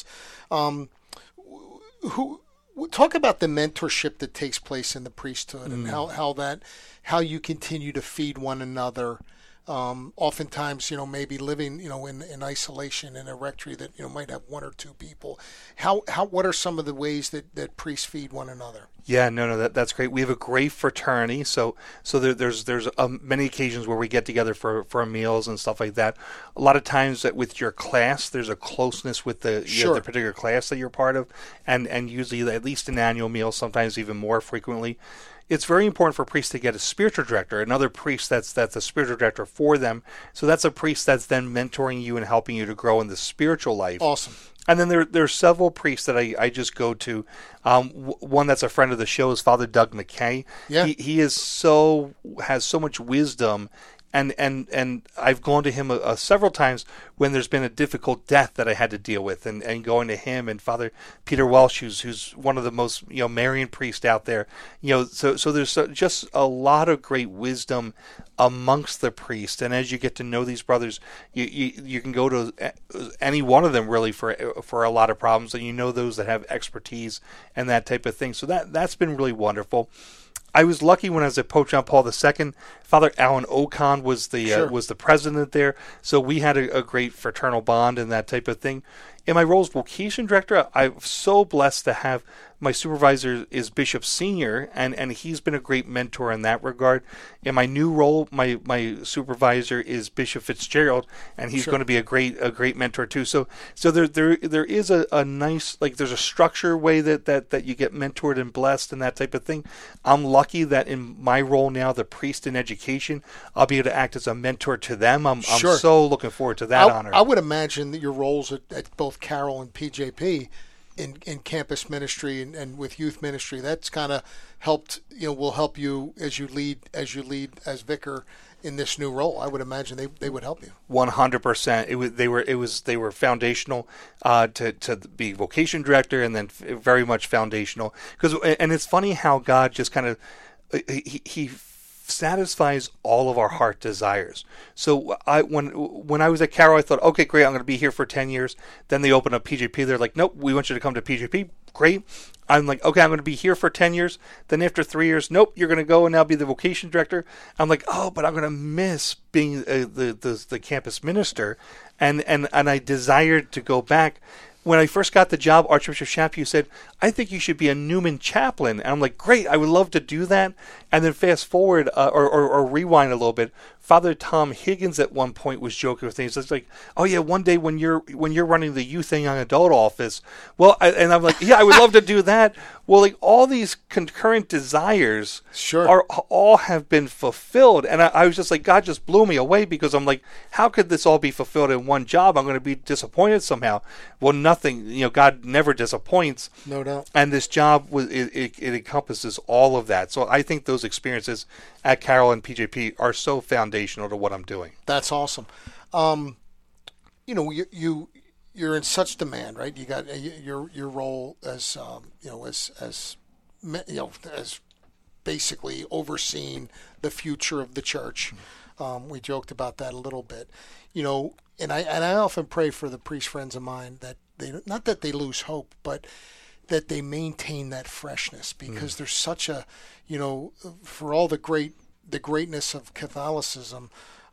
Talk about the mentorship that takes place in the priesthood and how you continue to feed one another. Oftentimes, maybe living, in isolation in a rectory that, might have one or two people. What are some of the ways that priests feed one another? Yeah, no, that's great. We have a great fraternity, so there's many occasions where we get together for meals and stuff like that. A lot of times with your class, there's a closeness with the particular class that you're part of, and usually at least an annual meal, sometimes even more frequently. It's very important for priests to get a spiritual director, another priest that's a spiritual director for them. So that's a priest that's then mentoring you and helping you to grow in the spiritual life. Awesome. And then there are several priests that I just go to. One that's a friend of the show is Father Doug McKay. Yeah. He has so much wisdom. And I've gone to him several times when there's been a difficult death that I had to deal with, and going to him and Father Peter Welsh, who's one of the most Marian priests out there. So there's just a lot of great wisdom amongst the priests, and as you get to know these brothers, you can go to any one of them really for a lot of problems, and those that have expertise and that type of thing. So that's been really wonderful. I was lucky when I was at Pope John Paul II. Father Alan Ocon was the president there, so we had a great fraternal bond and that type of thing. In my role as vocation director, I'm so blessed to have my supervisor is Bishop Senior, and he's been a great mentor in that regard. In my new role, my supervisor is Bishop Fitzgerald, and he's going to be a great mentor too. So there is a nice, like, there's a structure way that you get mentored and blessed and that type of thing. I'm lucky that in my role now, the priest in education, I'll be able to act as a mentor to them. I'm so looking forward to that honor. I would imagine that your roles at both Carroll and PJP in campus ministry and with youth ministry, that's kind of helped, will help you as you lead as vicar in this new role. I would imagine they would help you. 100%. They were foundational to be vocation director, and then very much foundational, and it's funny how God just kind of he satisfies all of our heart desires. So when I was at Carroll, I thought, okay, great, I'm going to be here for 10 years. Then they open up PJP. They're like, nope, we want you to come to PJP. Great. I'm like, okay, I'm going to be here for 10 years. Then after 3 years, nope, you're going to go and now be the vocation director. I'm like, oh, but I'm going to miss being the campus minister. And I desired to go back. When I first got the job, Archbishop Chaput said, I think you should be a Newman chaplain. And I'm like, great, I would love to do that. And then fast forward or rewind a little bit. Father Tom Higgins at one point was joking with things. It's like, oh yeah, one day when you're running the youth and young adult office, and I'm like, yeah, I would love to do that. Well, like, all these concurrent desires all have been fulfilled. And I was just like, God just blew me away, because I'm like, how could this all be fulfilled in one job? I'm going to be disappointed somehow. Well, nothing, God never disappoints. No doubt. And this job, it encompasses all of that. So I think those experiences at Carroll and PJP are so foundational to what I'm doing. That's awesome. You're in such demand, right? You got your role as as basically overseeing the future of the church. We joked about that a little bit, and I often pray for the priest friends of mine that not that they lose hope, but that they maintain that freshness, because there's such a, for all the greatness of Catholicism,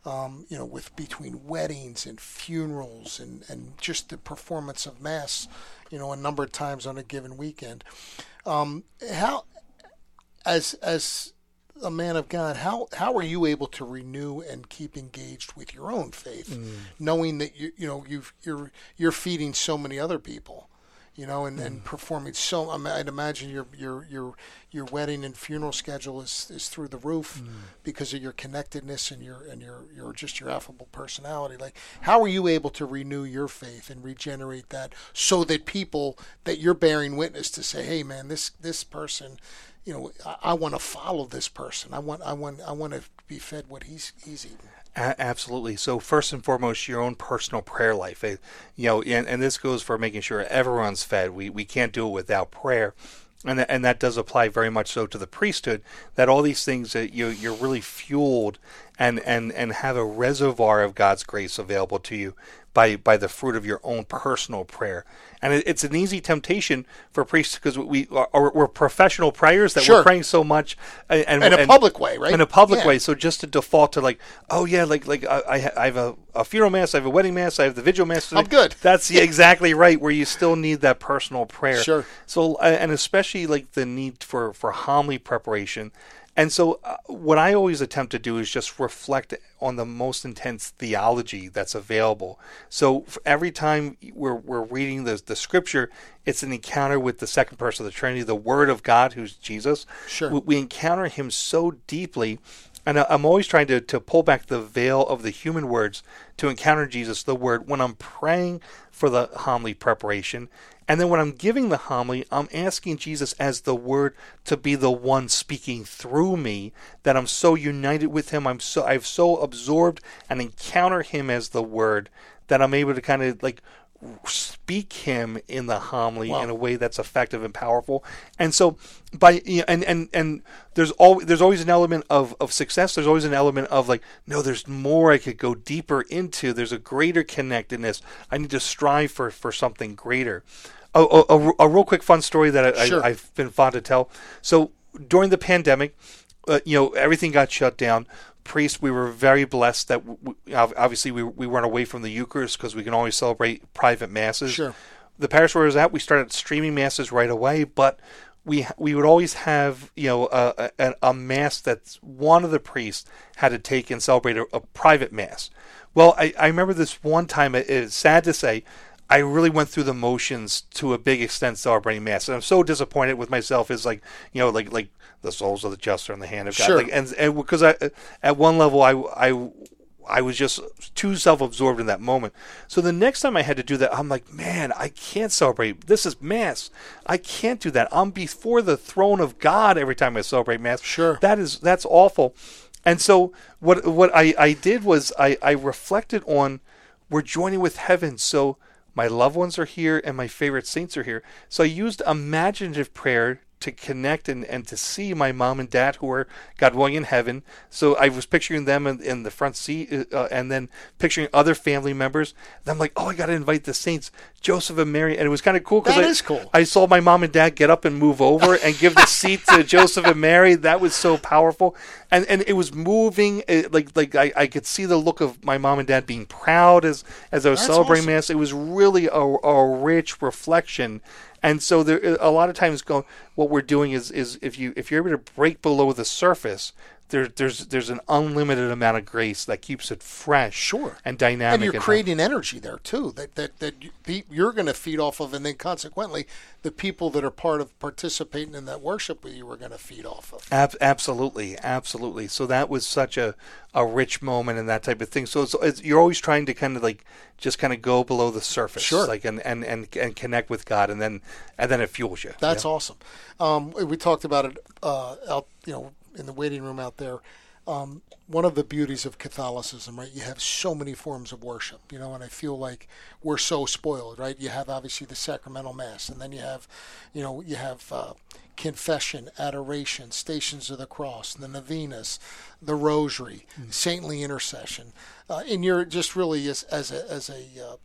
with between weddings and funerals and just the performance of Mass, a number of times on a given weekend. How, as a man of God, how are you able to renew and keep engaged with your own faith, knowing that you're feeding so many other people? And performing so. I'd imagine your wedding and funeral schedule is through the roof because of your connectedness and your affable personality. Like, how are you able to renew your faith and regenerate that, so that people that you're bearing witness to say, hey man, this person, I want to follow this person. I want to be fed what he's eating. Absolutely. So first and foremost, your own personal prayer life, and this goes for making sure everyone's fed. We can't do it without prayer. And that does apply very much so to the priesthood, that all these things that you're really fueled and have a reservoir of God's grace available to you by the fruit of your own personal prayer. And it's an easy temptation for priests, because we're professional prayers that we're praying so much and in a public way, right? In a public way. So just to default to like, oh yeah, like I have a funeral mass, I have a wedding mass, I have the vigil mass. I'm good. That's exactly right, where you still need that personal prayer. Sure. So and especially like the need for homily preparation. And so what I always attempt to do is just reflect on the most intense theology that's available. So every time we're reading the scripture, it's an encounter with the second person of the Trinity, the Word of God, who's Jesus. Sure. We encounter him so deeply. And I'm always trying to pull back the veil of the human words to encounter Jesus, the Word, when I'm praying for the homily preparation. And then when I'm giving the homily, I'm asking Jesus as the Word to be the one speaking through me, that I'm so united with him, I've so absorbed and encounter him as the Word, that I'm able to kind of like speak him in the homily in a way that's effective and powerful. And so and there's always an element of success. There's always an element of like, no, there's more I could go deeper into. There's a greater connectedness. I need to strive for something greater. A real quick fun story that I've been fond to tell. So during the pandemic, everything got shut down, priest, we were very blessed that obviously we weren't away from the Eucharist because we can always celebrate private masses. Sure. The parish where I was at, we started streaming masses right away, but we would always have a mass that one of the priests had to take and celebrate a private mass. Well, I remember this one time. It's sad to say, I really went through the motions to a big extent celebrating mass, and I'm so disappointed with myself. Is like the souls of the just are in the hand of God. Sure. And because at one level I was just too self-absorbed in that moment. So the next time I had to do that, I'm like, man, I can't celebrate. This is Mass. I can't do that. I'm before the throne of God every time I celebrate Mass. Sure. That's awful. And so what I did was I reflected on, we're joining with heaven. So my loved ones are here and my favorite saints are here. So I used imaginative prayer to connect and to see my mom and dad who are, God willing, in heaven. So I was picturing them in the front seat and then picturing other family members. And I'm like, oh, I got to invite the saints, Joseph and Mary. And it was kind of cool because cool. I saw my mom and dad get up and move over and give the seat to Joseph and Mary. That was so powerful. And it was moving. I could see the look of my mom and dad being proud as I was celebrating Mass. It was really a rich reflection. And so there, a lot of times, what we're doing is if you're able to break below the surface, there's an unlimited amount of grace that keeps it fresh, sure, and dynamic. And you're creating energy there too that you're going to feed off of, and then consequently, the people that are part of participating in that worship with you are going to feed off of. Absolutely. So that was such a rich moment and that type of thing. So you're always trying to kind of go below the surface, sure, and connect with God, and then it fuels you. That's awesome. We talked about it out, in the waiting room out there. One of the beauties of Catholicism, right? You have so many forms of worship, and I feel like we're so spoiled, right? You have obviously the sacramental Mass, and then you have confession, adoration, Stations of the Cross, the novenas, the Rosary, saintly intercession, and you're just really as a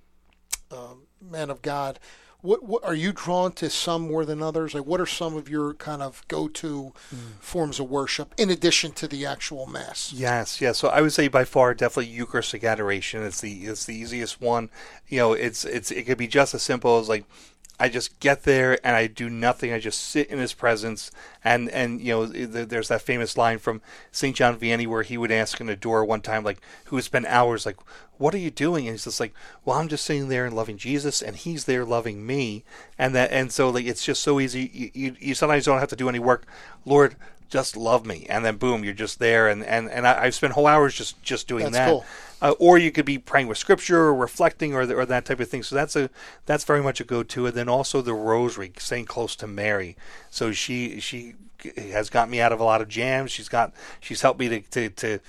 man of God. What are you drawn to some more than others? Like, what are some of your kind of go-to forms of worship in addition to the actual Mass? Yes. So I would say by far, definitely Eucharistic adoration. It's the easiest one. It could be just as simple as like, I just get there and I do nothing. I just sit in His presence. And there's that famous line from St. John Vianney where he would ask in a door one time, like, who would spend hours, like, what are you doing? And he's just like, well, I'm just sitting there and loving Jesus, and He's there loving me. And so like it's just so easy. You sometimes don't have to do any work. Lord, just love me, and then boom, you're just there. And I've spent whole hours just doing that. Cool. Or you could be praying with Scripture or reflecting or that type of thing. So that's very much a go-to. And then also the Rosary, staying close to Mary. So she has got me out of a lot of jams. She's helped me to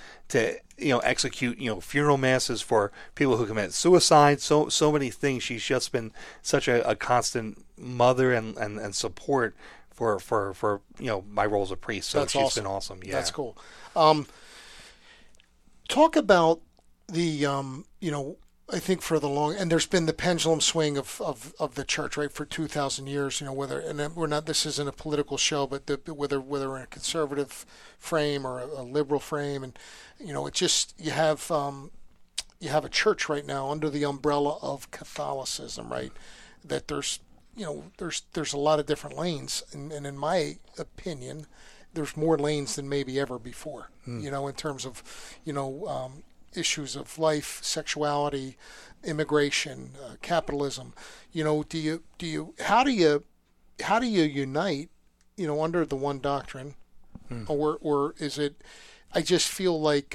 execute funeral masses for people who commit suicide. So many things. She's just been such a constant mother and support for my role as a priest. So she's been awesome. Yeah, that's cool. Talk about the I think for the long, and there's been the pendulum swing of the church, right, for 2,000 years. Whether, and we're not, this isn't a political show, but whether we're in a conservative frame or a liberal frame, and it just you have a church right now under the umbrella of Catholicism, right? That there's a lot of different lanes, and in my opinion, there's more lanes than maybe ever before. In terms of issues of life, sexuality, immigration, capitalism. How do you unite, under the one doctrine, or is it? I just feel like,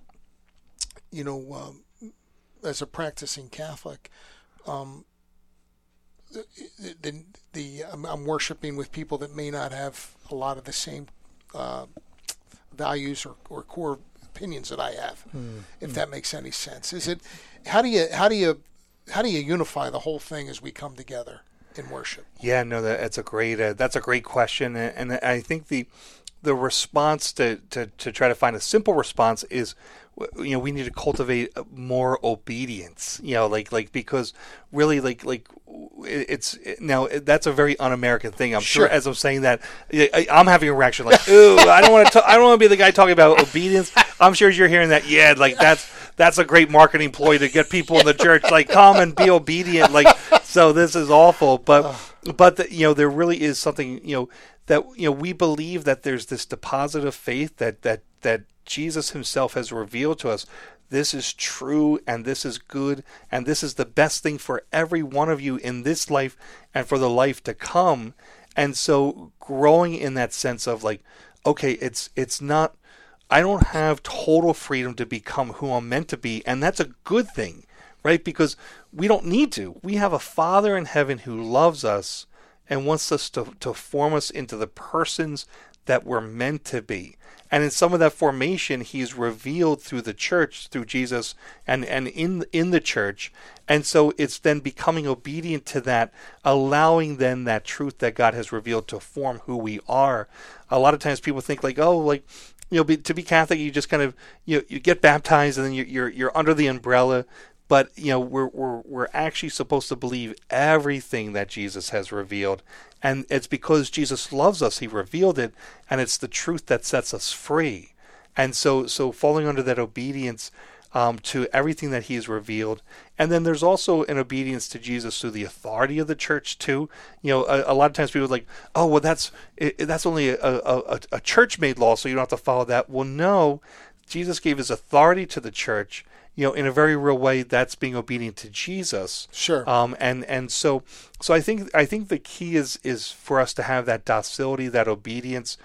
as a practicing Catholic, I'm worshiping with people that may not have a lot of the same values or core opinions that I have, if that makes any sense. Is it? How do you unify the whole thing as we come together in worship? Yeah, no, that's a great question, and I think the response to try to find a simple response is, we need to cultivate more obedience. Because really, now that's a very un-American thing. I'm Sure. sure as I'm saying that, I'm having a reaction like, ooh, I don't want to be the guy talking about obedience. I'm sure you're hearing that. Yeah, like that's a great marketing ploy to get people in the church, like, come and be obedient. Like, so this is awful. But there really is something, that, we believe that there's this deposit of faith that Jesus himself has revealed to us. This is true, and this is good, and this is the best thing for every one of you in this life and for the life to come. And so growing in that sense of like, okay, it's not, I don't have total freedom to become who I'm meant to be, and that's a good thing, right? Because we don't need to. We have a Father in heaven who loves us and wants us to form us into the persons that we're meant to be. And in some of that formation, he's revealed through the church, through Jesus, and in the church. And so it's then becoming obedient to that, allowing then that truth that God has revealed to form who we are. A lot of times people think like, oh, like, to be Catholic, you just kind of, you get baptized and then you're under the umbrella. But we're actually supposed to believe everything that Jesus has revealed, and it's because Jesus loves us, he revealed it, and it's the truth that sets us free. And so falling under that obedience to everything that he has revealed, and then there's also an obedience to Jesus through the authority of the church too. A lot of times people are like, oh, well, that's only a church-made law, so you don't have to follow that. Well, no, Jesus gave his authority to the church. In a very real way, that's being obedient to Jesus. Sure. And so I think the key is for us to have that docility, that obedience,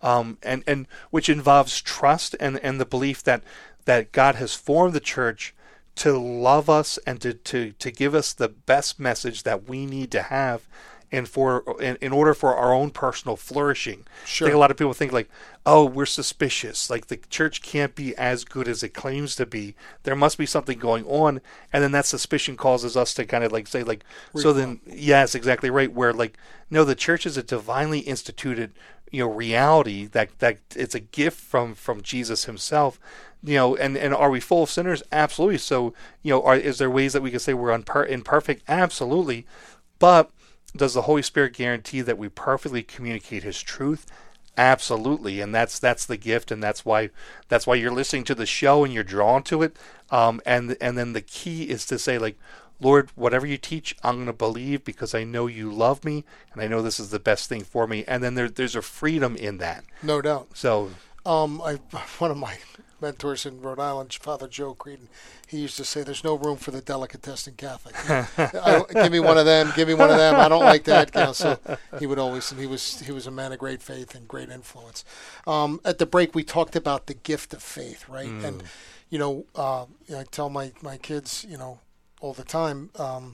and which involves trust and the belief that God has formed the church to love us and to give us the best message that we need to have, and in order for our own personal flourishing. Sure. I think a lot of people think like, oh, we're suspicious. Like the church can't be as good as it claims to be. There must be something going on. And then that suspicion causes us to kind of like say like, so then, yes, exactly right. Where like, no, the church is a divinely instituted, reality that it's a gift from Jesus himself. And are we full of sinners? Absolutely. So, is there ways that we can say we're imperfect? Absolutely. But does the Holy Spirit guarantee that we perfectly communicate his truth? Absolutely. And that's the gift, and that's why you're listening to the show and you're drawn to it. And then the key is to say like, Lord, whatever you teach, I'm going to believe because I know you love me and I know this is the best thing for me. And then there's a freedom in that. No doubt. So, one of my mentors in Rhode Island, Father Joe Creedon, he used to say, "There's no room for the delicatessen Catholic. Give me one of them. Give me one of them. I don't like that." So he would always, and he was a man of great faith and great influence. At the break, we talked about the gift of faith, right? And I tell my kids, all the time,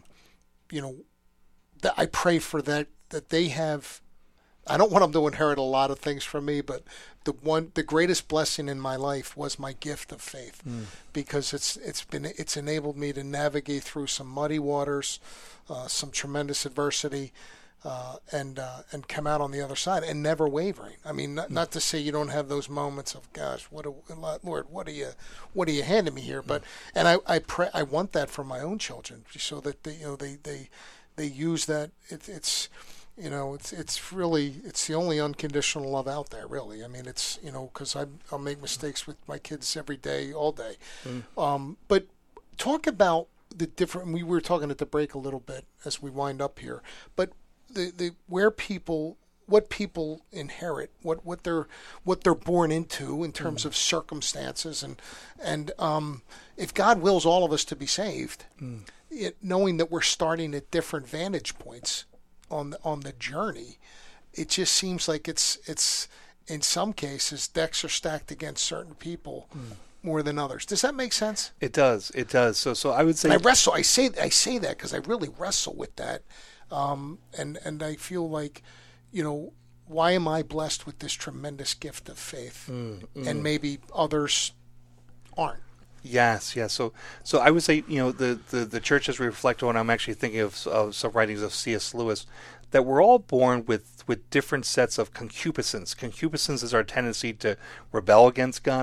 that I pray for that they have. I don't want them to inherit a lot of things from me, but the greatest blessing in my life was my gift of faith, because it's enabled me to navigate through some muddy waters, some tremendous adversity, and come out on the other side and never wavering. I mean, not to say you don't have those moments of, gosh, Lord, what are you handing me here? But and I pray, I want that for my own children, so that they use that. It's really, it's the only unconditional love out there, really. I mean, it's, because I'll make mistakes with my kids every day, all day. But talk about the different, we were talking at the break a little bit as we wind up here, but what people inherit, what they're born into in terms of circumstances, and if God wills all of us to be saved, knowing that we're starting at different vantage points on the journey, it just seems like it's in some cases decks are stacked against certain people more than others. Does that make sense? It does. So I would say, and I say that because I really wrestle with that, and I feel like, why am I blessed with this tremendous gift of faith, and maybe others aren't? Yes. So I would say, the church, as we reflect on, I'm actually thinking of some writings of C.S. Lewis, that we're all born with different sets of concupiscence. Concupiscence is our tendency to rebel against God.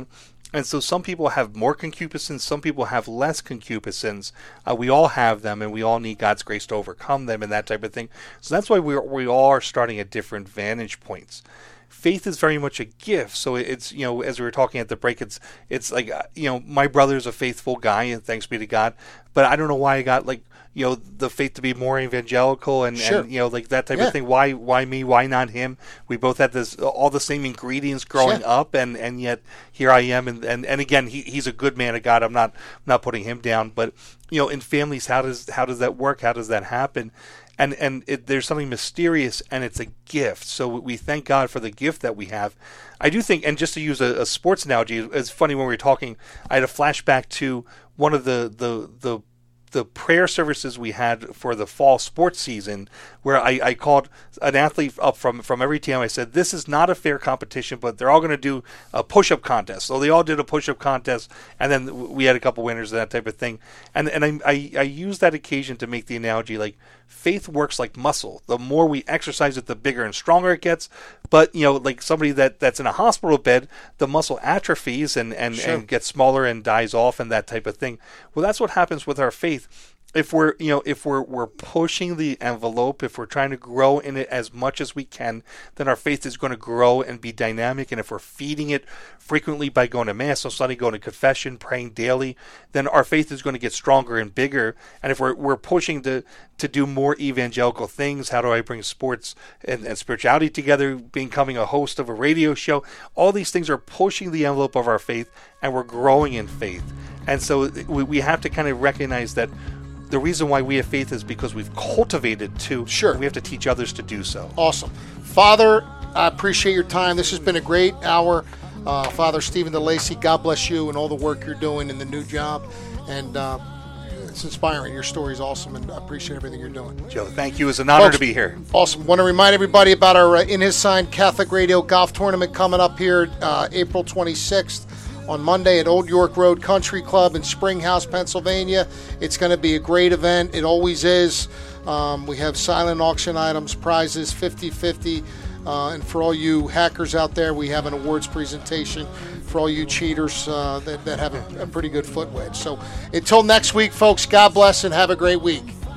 And so some people have more concupiscence, some people have less concupiscence. We all have them, and we all need God's grace to overcome them and that type of thing. So that's why we all are starting at different vantage points. Faith is very much a gift. So it's, as we were talking at the break, it's like, my brother's a faithful guy, and thanks be to God. But I don't know why I got the faith to be more evangelical and like that type of thing. Why me? Why not him? We both had all the same ingredients growing up, and yet here I am. And again, he's a good man of God. I'm not putting him down. But in families, how does that work? How does that happen? And there's something mysterious, and it's a gift. So we thank God for the gift that we have. I do think, and just to use a sports analogy, it's funny when we were talking, I had a flashback to one of the prayer services we had for the fall sports season, where I called an athlete up from every team. I said, this is not a fair competition, but they're all going to do a push-up contest. So they all did a push-up contest, and then we had a couple winners and that type of thing. And I used that occasion to make the analogy, like, faith works like muscle. The more we exercise it, the bigger and stronger it gets. But, like somebody that's in a hospital bed, the muscle atrophies and gets smaller and dies off and that type of thing. Well, that's what happens with our faith. If we're pushing the envelope, if we're trying to grow in it as much as we can, then our faith is going to grow and be dynamic. And if we're feeding it frequently by going to Mass on Sunday, going to confession, praying daily, then our faith is going to get stronger and bigger. And if we're pushing to do more evangelical things, how do I bring sports and spirituality together, becoming a host of a radio show, all these things are pushing the envelope of our faith, and we're growing in faith. And so we have to kind of recognize that the reason why we have faith is because we've cultivated too. Sure. And we have to teach others to do so. Awesome. Father, I appreciate your time. This has been a great hour. Father Stephen DeLacy, God bless you and all the work you're doing in the new job. And it's inspiring. Your story is awesome, and I appreciate everything you're doing. Joe, thank you. It's an honor to be here. Awesome. Want to remind everybody about our In His Sign Catholic Radio Golf Tournament coming up here April 26th. On Monday at Old York Road Country Club in Springhouse, Pennsylvania. It's going to be a great event. It always is. We have silent auction items, prizes, 50-50. And for all you hackers out there, we have an awards presentation for all you cheaters that have a pretty good foot wedge. So until next week, folks, God bless and have a great week.